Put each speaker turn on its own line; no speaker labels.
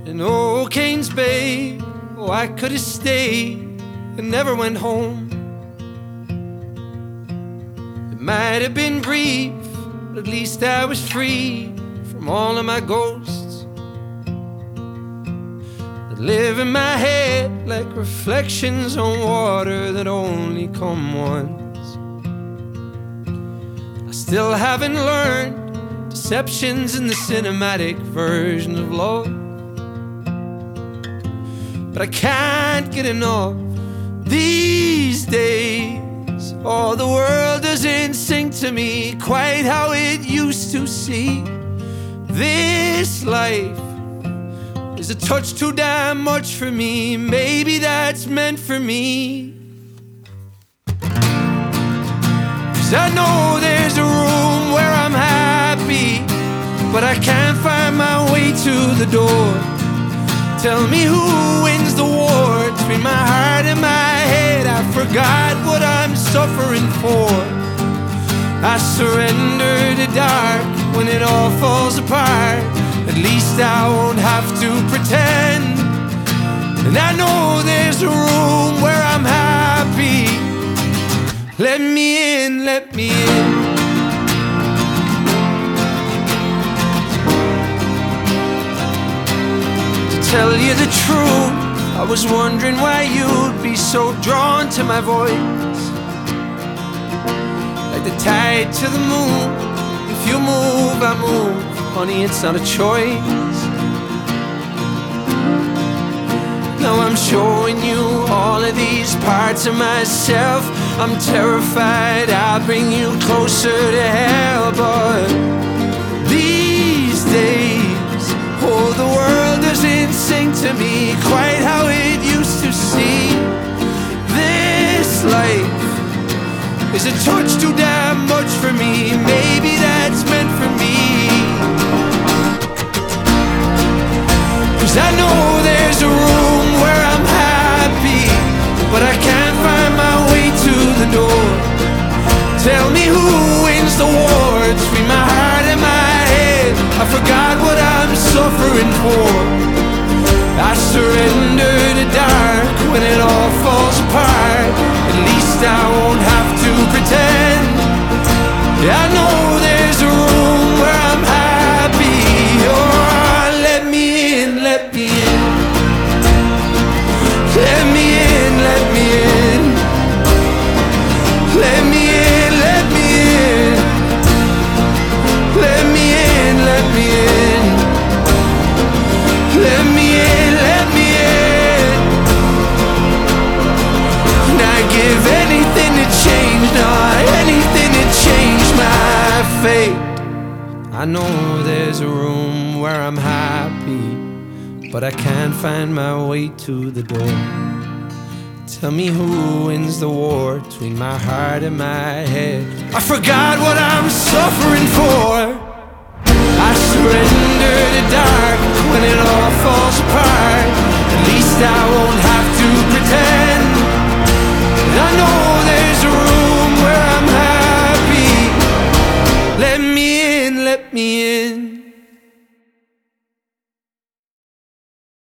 in old Canes Bay. Oh, I could have stayed and never went home. It might have been brief, but at least I was free from all of my ghosts that live in my head like reflections on water that only come once. I still haven't learned deceptions in the cinematic version of love, but I can't get enough these days. Oh, the world doesn't sing to me quite how it used to. See, this life is a touch too damn much for me. Maybe that's meant for me, 'cause I know there's a room where I'm happy, but I can't find my way to the door. Tell me who wins the war between my heart and my head. I forgot what I'm suffering for. I surrender to dark when it all falls apart. At least I won't have to pretend. And I know there's a room where I'm happy. Let me in, let me in. Tell you the truth, I was wondering why you'd be so drawn to my voice, like the tide to the moon. If you move, I move. Honey, it's not a choice. Now I'm showing you all of these parts of myself. I'm terrified I'll bring you closer to hell, but these days, oh, the world doesn't sing to me quite how it used to. See, this life is a touch too damn much for me. Maybe that's meant for me, 'cause I know there's a room where I'm happy, but I can't find my way to the door. Tell me who wins the war between my heart and my head. I forgot what I'm suffering for. I surrender to dark when it all falls apart. At least I won't have to pretend. I know there's a room where I'm happy. Oh, let me in, let me in. Let me in, let me in. Let me in, let me in. Let me in, let me in. Let me in, let me in. And I'd give anything to change, not anything to change my fate. I know there's a room where I'm happy, but I can't find my way to the door. Tell me who wins the war between my heart and my head. I forgot what I'm suffering for. I surrender to dark when it all falls apart. At least I won't